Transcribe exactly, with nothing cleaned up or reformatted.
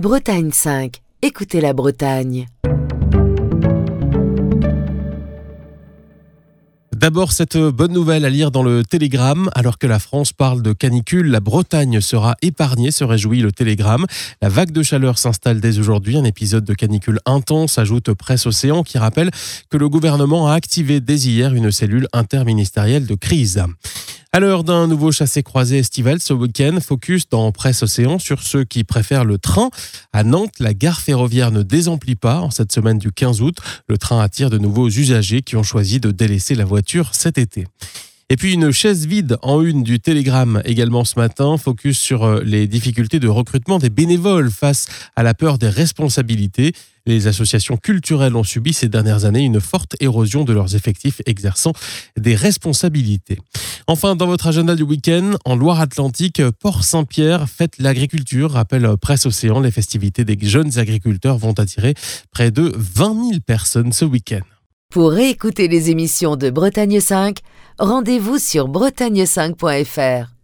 Bretagne cinq. Écoutez la Bretagne. D'abord, cette bonne nouvelle à lire dans le Télégramme. Alors que la France parle de canicule, la Bretagne sera épargnée, se réjouit le Télégramme. La vague de chaleur s'installe dès aujourd'hui. Un épisode de canicule intense, ajoute Presse Océan, qui rappelle que le gouvernement a activé dès hier une cellule interministérielle de crise. À l'heure d'un nouveau chassé-croisé estival ce week-end, focus dans Presse Océan sur ceux qui préfèrent le train. À Nantes, la gare ferroviaire ne désemplit pas. En cette semaine du quinze août, le train attire de nouveaux usagers qui ont choisi de délaisser la voiture cet été. Et puis une chaise vide en une du Télégramme également ce matin, focus sur les difficultés de recrutement des bénévoles face à la peur des responsabilités. Les associations culturelles ont subi ces dernières années une forte érosion de leurs effectifs exerçant des responsabilités. Enfin, dans votre agenda du week-end, en Loire-Atlantique, Port-Saint-Pierre fête l'agriculture, rappelle Presse Océan. Les festivités des jeunes agriculteurs vont attirer près de vingt mille personnes ce week-end. Pour réécouter les émissions de Bretagne cinq, rendez-vous sur bretagne cinq point f r.